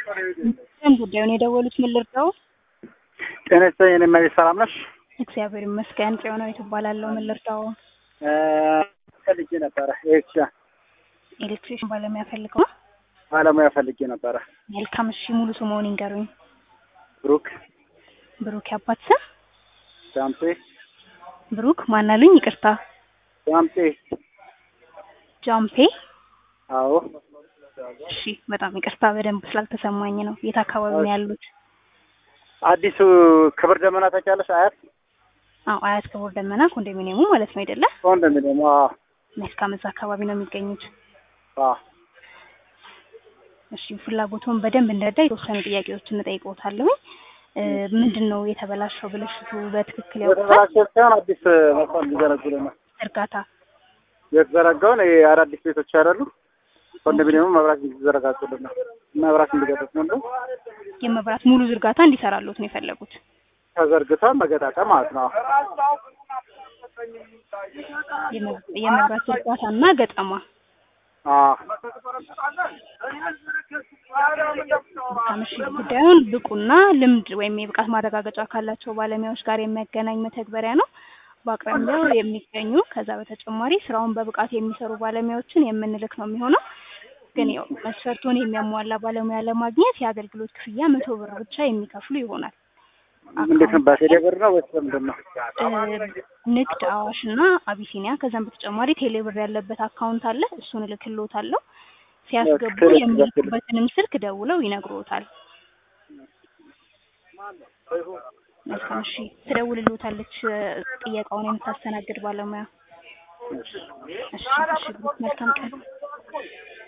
ጉዳዩን የደወሉት ምን ልርዳው? ጤና ይስጥልኝ። እኔ ማለት ሰላም ነሽ? እግዚአብሔር ይመስገን። ጽዮናዊት እባላለሁ። ምን ልርዳው? ፈልጌ ነበረ። ኤሌክትሪሽን ባለሙያ ፈልገው? ባለሙያ ፈልጌ ነበረ። መልካም። እሺ ሙሉ ስምዎን ይንገሩኝ? ብሩክ ያባት ስም? ጃምፔ። ብሩክ ማን አሉኝ? ይቅርታ። ጃምፔ። አዎ። እሺ በጣም ይቅርታ፣ በደንብ ስላልተሰማኝ ነው። የት አካባቢ ነው ያሉት? አዲሱ ክብር ደመና ታውቂያለሽ? አያት። አዎ አያት ክብር ደመና ኮንዶሚኒየሙ ማለት ነው አይደለ? ኮንዶሚኒየሙ። መልካም። እዛ አካባቢ ነው የሚገኙት? አዎ። እሺ ፍላጎቱን በደንብ እንደረዳ የተወሰኑ ጥያቄዎችን እጠይቅዎታለሁ። ምንድነው የተበላሸው ብልሽቱ በትክክል ያውቃል? የተበላሸው ሳይሆን አዲስ መስመር ሊዘረጉልን ነው። ዝርጋታ የተዘረጋውን አዳዲስ ቤቶች አይደሉ? ኮንዶሚኒየሙ መብራት እንዲዘረጋጉልን ነው። መብራት እንዲገጥም ነው። የመብራት ሙሉ ዝርጋታ እንዲሰራሉት ነው የፈለጉት? ተዘርግቷ መገጣጠም ማለት ነው። የመብራት ዝርጋታና ገጠማ። ከምሽ ጉዳዩን ብቁና ልምድ ወይም የብቃት ማረጋገጫ ካላቸው ባለሙያዎች ጋር የሚያገናኝ መተግበሪያ ነው። በአቅራቢያው የሚገኙ ከዛ በተጨማሪ ስራውን በብቃት የሚሰሩ ባለሙያዎችን የምንልክ ነው የሚሆነው። ግን ያው መስፈርቱን የሚያሟላ ባለሙያ ለማግኘት የአገልግሎት ክፍያ 100 ብር ብቻ የሚከፍሉ ይሆናል። እንዴት ነው? በቴሌብር ነው ወይስ ምንድን ነው? ንግድ፣ አዋሽና አቢሲኒያ ከዛም በተጨማሪ ቴሌብር ያለበት አካውንት አለ። እሱን እልክልዎታለሁ። ሲያስገቡ የሚልኩበትንም ስልክ ደውለው ይነግሩዎታል። መልካም። እሺ ትደውልልዎታለች ጥያቄውን የምታስተናግድ ባለሙያ። እሺ መልካም ቀን።